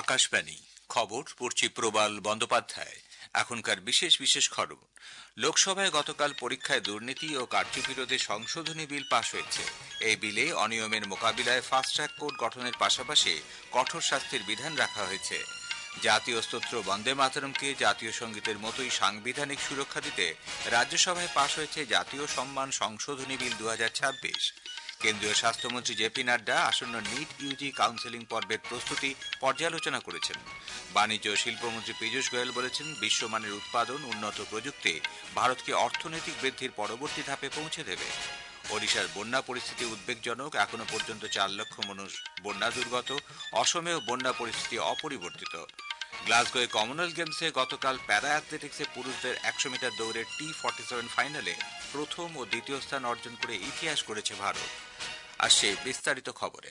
আকাশবাণী খবর পড়ছি প্রবাল বন্দ্যোপাধ্যায়। এখনকার বিশেষ বিশেষ খবর। লোকসভায় গতকাল পরীক্ষায় দুর্নীতি ও কারচুপি রোধে সংশোধনী বিল পাশ হয়েছে। এই বিলে অনিয়মের মোকাবিলায় ফাস্ট ট্র্যাক কোর্ট গঠনের পাশাপাশি কঠোর শাস্তির বিধান রাখা হয়েছে। জাতীয় স্তোত্র বন্দে মাতরমকে জাতীয় সঙ্গীতের মতোই সাংবিধানিক সুরক্ষা দিতে রাজ্যসভায় পাশ হয়েছে জাতীয় সম্মান সংশোধনী বিল 2026। কেন্দ্রীয় স্বাস্থ্যমন্ত্রী জেপি নাড্ডা আসন্ন নিট ইউজি কাউন্সেলিং পর্বের প্রস্তুতি পর্যালোচনা করেছেন। বাণিজ্য ও শিল্পমন্ত্রী পীযূষ গোয়েল বলেছেন, বিশ্বমানের উৎপাদন উন্নত প্রযুক্তি ভারতকে অর্থনৈতিক বৃদ্ধির পরবর্তী ধাপে পৌঁছে দেবে। ওড়িশার বন্যা পরিস্থিতি উদ্বেগজনক। এখনো পর্যন্ত 4 লক্ষ মানুষ বন্যা দুর্গত। অসমেও বন্যা পরিস্থিতি অপরিবর্তিত। গ্লাসগোয় কমনওয়েলথ গেমসে গতকাল প্যারা অ্যাথলেটিক্সে পুরুষদের 100 মিটার দৌড়ে T47 ফাইনালে প্রথম ও দ্বিতীয় স্থান অর্জন করে ইতিহাস গড়েছে ভারত। আসছে বিস্তারিত খবরে।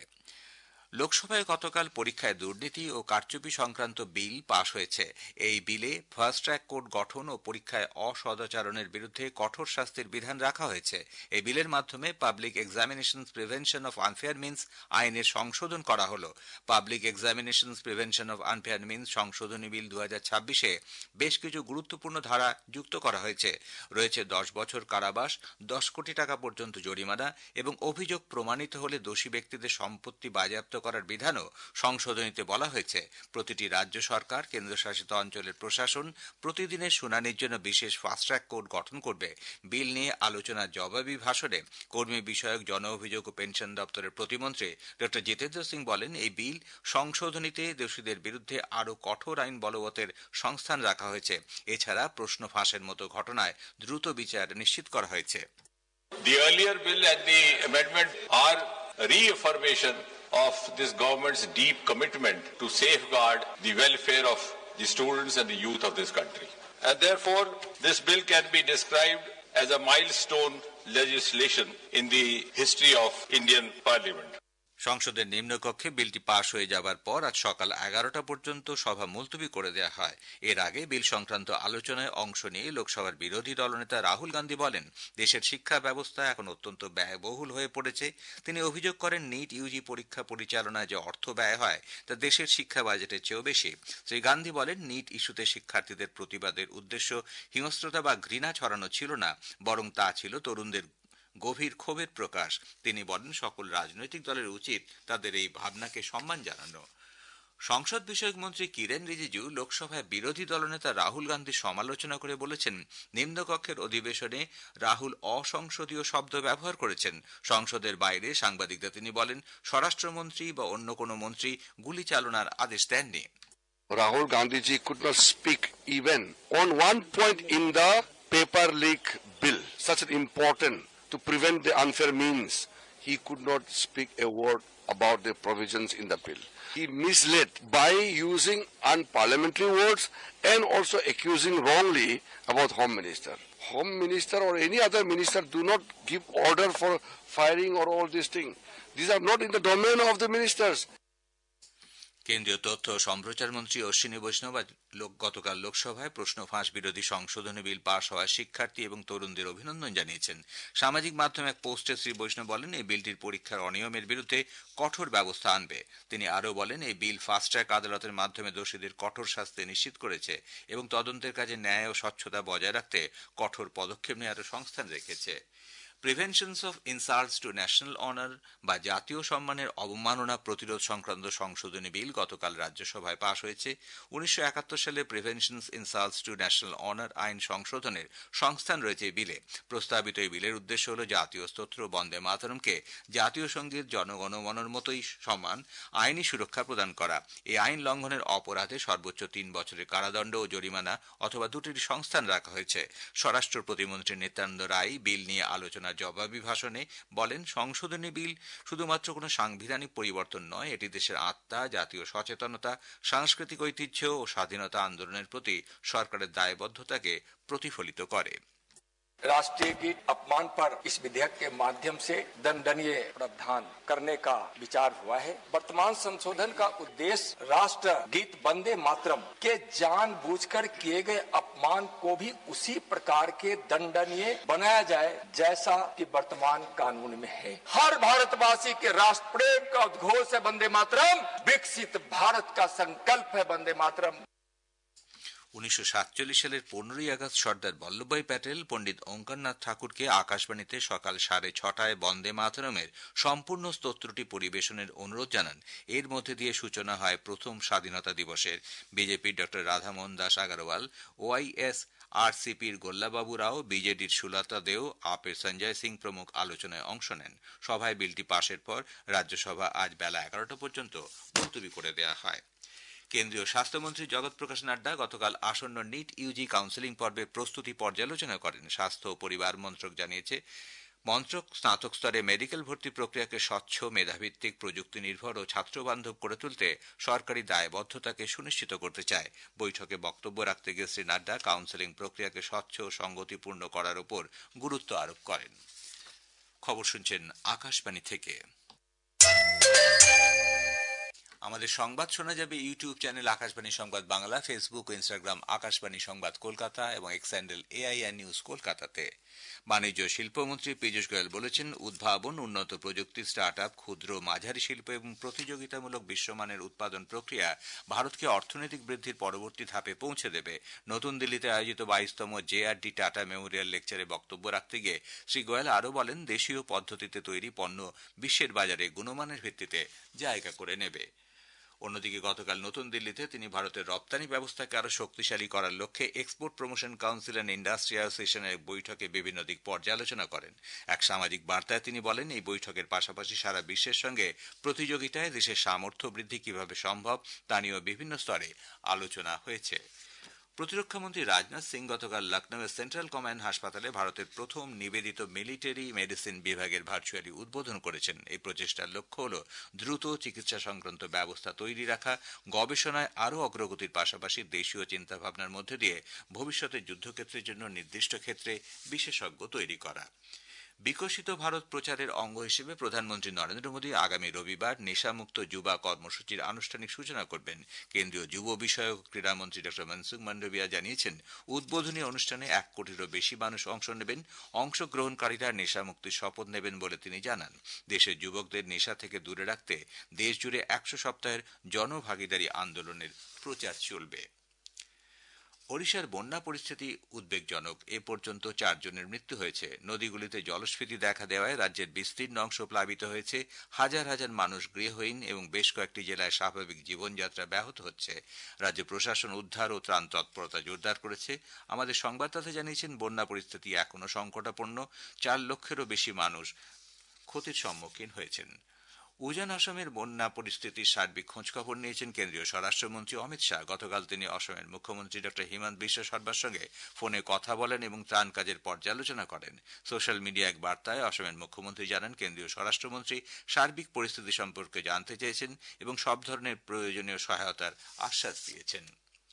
লোকসভায় গতকাল পরীক্ষায় দুর্নীতি ও কারচুপি সংক্রান্ত বিল পাশ হয়েছে। এই বিলে ফাস্ট ট্র্যাক কোর্ট গঠন ও পরীক্ষায় অসদাচরণের বিরুদ্ধে কঠোর শাস্তির বিধান রাখা হয়েছে। এই বিলের মাধ্যমে public examinations prevention of unfair means আইনের সংশোধন করা হল। Public examinations prevention of unfair means সংশোধনী বিল 2026-এ বেশ কিছু গুরুত্বপূর্ণ ধারা যুক্ত করা হয়েছে। রয়েছে 10 বছর কারাবাস, 10 কোটি টাকা পর্যন্ত জরিমানা এবং অভিযোগ প্রমাণিত হলে দোষী ব্যক্তিদের সম্পত্তি বাজেয়াপ্ত করার বিধানও সংশোধনীতে বলা হয়েছে। প্রতিটি রাজ্য সরকার, কেন্দ্রশাসিত অঞ্চলের প্রশাসন প্রতিদিনের শুনানির জন্য বিশেষ ফাস্ট ট্র্যাক কোর্ট গঠন করবে। বিল নিয়ে আলোচনার জবাবি ভাষণে কর্মী বিষয়ক, জন অভিযোগ ও পেনশন দপ্তরের প্রতিমন্ত্রী ডক্টর জিতেন্দ্র সিং বলেন, এই বিল সংশোধনীতে দোষীদের বিরুদ্ধে আরও কঠোর আইন বলবতের সংস্থান রাখা হয়েছে। এছাড়া প্রশ্ন ফাঁসের মতো ঘটনায় দ্রুত বিচার নিশ্চিত করা হয়েছে। The earlier bill and the amendment are reaffirmation of this government's deep commitment to safeguard the welfare of the students and the youth of this country. And therefore, this bill can be described as a milestone legislation in the history of Indian Parliament. সংসদের নিম্নকক্ষে বিলটি পাশ হয়ে যাবার পর আজ সকাল 11টা পর্যন্ত সভা মুলতবি করে দেওয়া হয়। এর আগে বিল সংক্রান্ত আলোচনায় অংশ নিয়ে লোকসভার বিরোধী দলনেতা রাহুল গান্ধী বলেন, দেশের শিক্ষা ব্যবস্থা এখন অত্যন্ত ব্যয়বহুল হয়ে পড়েছে। তিনি অভিযোগ করেন, নিট ইউজি পরীক্ষা পরিচালনায় যে অর্থ ব্যয় হয় তা দেশের শিক্ষা বাজেটের চেয়েও বেশি। শ্রী গান্ধী বলেন, নিট ইস্যুতে শিক্ষার্থীদের প্রতিবাদের উদ্দেশ্য হিংস্রতা বা ঘৃণা ছড়ানো ছিল না, বরং তা ছিল তরুণদের গভীর ক্ষোভের প্রকাশ। তিনি বলেন, সকল রাজনৈতিক দলের উচিত তাদের এই ভাবনাকে সম্মান জানানো। সংসদ বিষয়ক মন্ত্রী কিরেন রিজিজু লোকসভায় বিরোধী দলনেতা রাহুল গান্ধীর সমালোচনা করে বলেছেন, নিম্নকক্ষের অধিবেশনে রাহুল অসংসদীয় শব্দ ব্যবহার করেছেন। সংসদের বাইরে সাংবাদিকদের তিনি বলেন, স্বরাষ্ট্রমন্ত্রী বা অন্য কোনো মন্ত্রী গুলি চালনার আদেশ দেননি। Rahul Gandhiji could not speak even on one point in the paper leak bill, such an important to prevent the unfair means. He could not speak a word about the provisions in the bill. He misled by using unparliamentary words and also accusing wrongly about Home Minister. Home Minister or any other minister do not give order for firing or all these things. These are not in the domain of the ministers. কেন্দ্রীয় তথ্য ও সম্প্রচার মন্ত্রী অশ্বিনী বৈষ্ণব গতকাল লোকসভায় প্রশ্ন ফাঁস বিরোধী সংশোধনী বিল পাশ হওয়ায় শিক্ষার্থী এবং তরুণদের অভিনন্দন জানিয়েছেন। সামাজিক মাধ্যমে এক পোস্টে শ্রী বৈষ্ণব বলেন, এই বিলটির পরীক্ষার অনিয়মের বিরুদ্ধে কঠোর ব্যবস্থা আনবে। তিনি আরও বলেন, এই বিল ফাস্ট ট্র্যাক আদালতের মাধ্যমে দোষীদের কঠোর শাস্তি নিশ্চিত করেছে এবং তদন্তের কাজে ন্যায় ও স্বচ্ছতা বজায় রাখতে কঠোর পদক্ষেপ নেওয়ার সংস্থান রেখেছে। Preventions of insults to national honour বা জাতীয় সম্মানের অবমাননা প্রতিরোধ সংক্রান্ত সংশোধনী বিল গতকাল রাজ্যসভায় পাশ হয়েছে। 1971 সালে preventions insults to national honour আইন সংশোধনের সংস্থান রয়েছে এই বিলে। প্রস্তাবিত এই বিলের উদ্দেশ্য হল জাতীয় স্তোত্র বন্দে মাতরমকে জাতীয় সঙ্গীত জনগণমনের মতোই সমান আইনি সুরক্ষা প্রদান করা। এই আইন লঙ্ঘনের অপরাধে সর্বোচ্চ 3 বছরের কারাদণ্ড ও জরিমানা অথবা দুটির সংস্থান রাখা হয়েছে। স্বরাষ্ট্র প্রতিমন্ত্রী নিত্যানন্দ রায় বিল নিয়ে আলোচনা জবাবি ভাষণে বলেন, সংশোধনী বিল শুধুমাত্র কোনো সাংবিধানিক পরিবর্তন নয়, এটি দেশের আত্মা, জাতীয় সচেতনতা, সাংস্কৃতিক ঐতিহ্য ও স্বাধীনতা আন্দোলনের প্রতি সরকারের দায়বদ্ধতাকে প্রতিফলিত করে। राष्ट्रीय गीत अपमान पर इस विधेयक के माध्यम से दंडनीय प्रावधान करने का विचार हुआ है। वर्तमान संशोधन का उद्देश्य राष्ट्र गीत वंदे मातरम के जानबूझकर किए गए अपमान को भी उसी प्रकार के दंडनीय बनाया जाए जैसा कि वर्तमान कानून में है। हर भारतवासी के राष्ट्र प्रेम का उद्घोष है वंदे मातरम, विकसित भारत का संकल्प है वंदे मातरम। 1947 সালের 15ই আগস্ট সর্দার বল্লভভাই প্যাটেল পণ্ডিত ওঙ্কারনাথ ঠাকুরকে আকাশবাণীতে সকাল 6:30 বন্দে মাতরমের সম্পূর্ণ স্তোত্রটি পরিবেশনের অনুরোধ জানান। এর মধ্যে দিয়ে সূচনা হয় প্রথম স্বাধীনতা দিবসের। বিজেপির ডক্টর রাধামোহন দাস আগরওয়াল, ওআইএস আরসিপির গোল্লাবাবু রাও, বিজেডির সুলতা দেও, আপের সঞ্জয় সিং প্রমুখ আলোচনায় অংশ নেন। সভায় বিলটি পাশের পর রাজ্যসভা আজ বেলা 11টা পর্যন্ত মুলতবি করে দেওয়া হয়। কেন্দ্রীয় স্বাস্থ্যমন্ত্রী জগৎ প্রকাশ নাড্ডা গতকাল আসন্ন নিট ইউজি কাউন্সেলিং পর্বের প্রস্তুতি পর্যালোচনা করেন। স্বাস্থ্য ও পরিবার মন্ত্রক জানিয়েছে, মন্ত্রক স্নাতক স্তরে মেডিকেল ভর্তি প্রক্রিয়াকে স্বচ্ছ, মেধাভিত্তিক, প্রযুক্তি নির্ভর ও ছাত্রবান্ধব করে তুলতে সরকারি দায়বদ্ধতাকে সুনিশ্চিত করতে চায়। বৈঠকে বক্তব্য রাখতে গিয়ে শ্রী নাড্ডা কাউন্সেলিং প্রক্রিয়াকে স্বচ্ছ ও সংগতিপূর্ণ করার উপর গুরুত্ব আরোপ করেন। খবর শুনছেন আকাশবাণী থেকে। আমাদের সংবাদ শোনা যাবে YouTube channel Akashvani Sangbad Bangla, Facebook ও ইনস্টাগ্রাম আকাশবাণী সংবাদ কলকাতা এবং এক্স হ্যান্ডেল এআইআর নিউজ কলকাতাতে। বাণিজ্য শিল্পমন্ত্রী পীযূষ গোয়েল বলেছেন, উদ্ভাবন, উন্নত প্রযুক্তি, স্টার্ট আপ, ক্ষুদ্র মাঝারি শিল্প এবং প্রতিযোগিতামূলক বিশ্বমানের উৎপাদন প্রক্রিয়া ভারতকে অর্থনৈতিক বৃদ্ধির পরবর্তী ধাপে পৌঁছে দেবে। নতুন দিল্লিতে আয়োজিত 22তম জেআরডি টাটা মেমোরিয়াল লেকচারে বক্তব্য রাখতে গিয়ে শ্রী গোয়েল আরও বলেন, দেশীয় পদ্ধতিতে তৈরি পণ্য বিশ্বের বাজারে গুণমানের ভিত্তিতে জায়গা করে নেবে। অন্যদিকে গতকাল নতুন দিল্লিতে তিনি ভারতের রপ্তানি ব্যবস্থাকে আরও শক্তিশালী করার লক্ষ্যে export promotion council and industry অ্যাসোসিয়েশনের বৈঠকে বিভিন্ন দিক পর্যালোচনা করেন। এক সামাজিক বার্তায় তিনি বলেন, এই বৈঠকের পাশাপাশি সারা বিশ্বের সঙ্গে প্রতিযোগিতায় দেশের সামর্থ্য বৃদ্ধি কিভাবে সম্ভব তা নিয়েও বিভিন্ন স্তরে আলোচনা হয়েছে। প্রতিরক্ষামন্ত্রী রাজনাথ সিং গতকাল লখনৌয়ের সেন্ট্রাল কমান্ড হাসপাতালে ভারতের প্রথম নিবেদিত মিলিটারি মেডিসিন বিভাগের ভার্চুয়ালি উদ্বোধন করেছেন। এই প্রচেষ্টার লক্ষ্য হল দ্রুত চিকিৎসা সংক্রান্ত ব্যবস্থা তৈরি রাখা, গবেষণায় আরও অগ্রগতির পাশাপাশি দেশীয় চিন্তাভাবনার মধ্যে দিয়ে ভবিষ্যতের যুদ্ধক্ষেত্রের জন্য নির্দিষ্ট ক্ষেত্রে বিশেষজ্ঞ তৈরি করা। বিকশিত ভারত প্রচারের অঙ্গ হিসেবে প্রধানমন্ত্রী নরেন্দ্র মোদী আগামী রবিবার নেশামুক্ত যুবা কর্মসূচির আনুষ্ঠানিক সূচনা করবেন। কেন্দ্রীয় যুব বিষয়ক ক্রীড়ামন্ত্রী ড মনসুখ মান্ডভিয়া জানিয়েছেন, উদ্বোধনী অনুষ্ঠানে 1 কোটিরও বেশি মানুষ অংশ নেবেন। অংশগ্রহণকারীরা নেশামুক্তির শপথ নেবেন বলে তিনি জানান। দেশের যুবকদের নেশা থেকে দূরে রাখতে দেশজুড়ে 100 সপ্তাহের জনভাগিদারি আন্দোলনের প্রচার চলবে। ওড়িশার বন্যা পরিস্থিতি উদ্বেগজনক। এ পর্যন্ত 4 জনের মৃত্যু হয়েছে। নদীগুলিতে জলস্ফীতি দেখা দেওয়ায় রাজ্যের বিস্তীর্ণ অংশ প্লাবিত হয়েছে। হাজার হাজার মানুষ গৃহহীন এবং বেশ কয়েকটি জেলায় স্বাভাবিক জীবনযাত্রা ব্যাহত হচ্ছে। রাজ্য প্রশাসন উদ্ধার ও ত্রাণ তৎপরতা জোরদার করেছে। আমাদের সংবাদদাতা জানিয়েছেন, বন্যা পরিস্থিতি এখনও সংকটাপন্ন। 4 লক্ষেরও বেশি মানুষ ক্ষতির সম্মুখীন হয়েছেন। উজান আসামের বন্যা পরিস্থিতির সার্বিক খোঁজখবর নিয়েছেন কেন্দ্রীয় স্বরাষ্ট্রমন্ত্রী অমিত শাহ। গতকাল তিনি অসমের মুখ্যমন্ত্রী ড হিমন্ত বিশ্ব শর্মার সঙ্গে ফোনে কথা বলেন এবং ত্রাণ কাজের পর্যালোচনা করেন। সোশ্যাল মিডিয়া এক বার্তায় অসমের মুখ্যমন্ত্রী জানান, কেন্দ্রীয় স্বরাষ্ট্রমন্ত্রী সার্বিক পরিস্থিতি সম্পর্কে জানতে চেয়েছেন এবং সব ধরনের প্রয়োজনীয় সহায়তার আশ্বাস দিয়েছেন।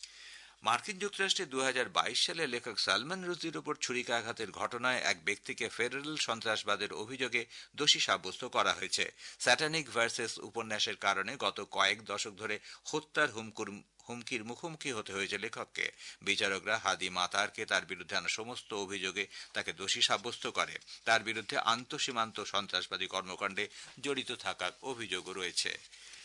মার্কিন যুক্তরাষ্ট্রে 2022 সালে লেখক সালমান রুশদির উপর ছুরিকাঘাতের ঘটনায় এক ব্যক্তিকে ফেডারেল সন্ত্রাসবাদের অভিযোগে দোষী সাব্যস্ত করা হয়েছে। স্যাটানিক ভার্সেস উপন্যাসের কারণে গত কয়েক দশক ধরে হত্যার হুমকির মুখোমুখি হতে হয়েছে লেখককে। বিচারকরা হাদি মাতারকে তার বিরুদ্ধে আনা সমস্ত অভিযোগে তাকে দোষী সাব্যস্ত করে। তার বিরুদ্ধে আন্তঃসীমান্ত সন্ত্রাসবাদী কর্মকাণ্ডে জড়িত থাকার অভিযোগও রয়েছে।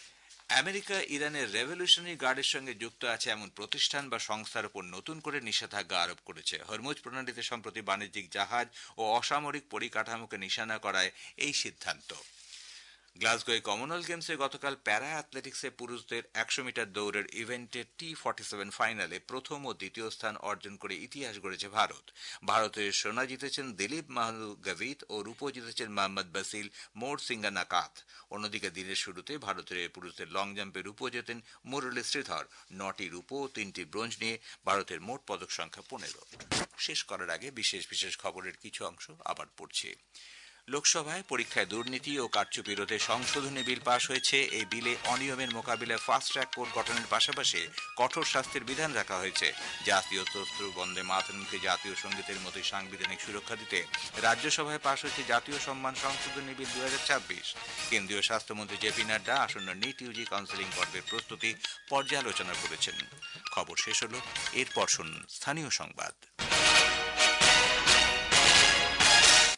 আমেরিকা ইরানের রেভলিউশনারি গার্ডের সঙ্গে যুক্ত আছে এমন প্রতিষ্ঠান বা সংস্থার উপর নতুন করে নিষেধাজ্ঞা আরোপ করেছে। হরমুজ প্রণালীতে সম্প্রতি বাণিজ্যিক জাহাজ ও অসামরিক পরিকাঠামোকে নিশানা করায় এই সিদ্ধান্ত। গ্লাসগোয় কমনওয়েলথ গেমসে গতকাল প্যারা অ্যাথলেটিক্সে পুরুষদের 100 মিটার দৌড়ের ইভেন্টে T47 ফাইনালে প্রথম ও দ্বিতীয় স্থান অর্জন করে ইতিহাস গড়েছে ভারত। ভারতের সোনা জিতেছেন দিলীপ মাহলু গাভিত ও রূপো জিতেছেন মোহাম্মদ বাসিল মোর সিঙ্গানাকাত। অন্যদিকে দিনের শুরুতে ভারতের পুরুষদের লং জাম্পে রূপো জেতেন মুরলী শ্রীধর। 9টি রূপো ও 3টি ব্রোঞ্জ নিয়ে ভারতের মোট পদক সংখ্যা 15। শেষ করার আগে বিশেষ খবরের কিছু অংশ আবার পড়ছি। লোকসভায় পরীক্ষায় দুর্নীতি ও কারচুপি রোধে সংশোধনী বিল পাশ হয়েছে। এই বিলে অনিয়মের মোকাবিলায় ফাস্ট ট্র্যাক কোর্ট গঠনের পাশাপাশি কঠোর শাস্তির বিধান রাখা হয়েছে। জাতীয় স্তোত্র বন্দে মাতরমকে জাতীয় সঙ্গীতের মতোই সাংবিধানিক সুরক্ষা দিতে রাজ্যসভায় পাশ হয়েছে জাতীয় সম্মান সংশোধনী বিল 2026। কেন্দ্রীয় স্বাস্থ্যমন্ত্রী জেপি নাড্ডা আসন্ন নিট ইউজি কাউন্সেলিং পর্বের প্রস্তুতি পর্যালোচনা করেছেন। খবর শেষ হলো, এরপর শুনুন স্থানীয় সংবাদ।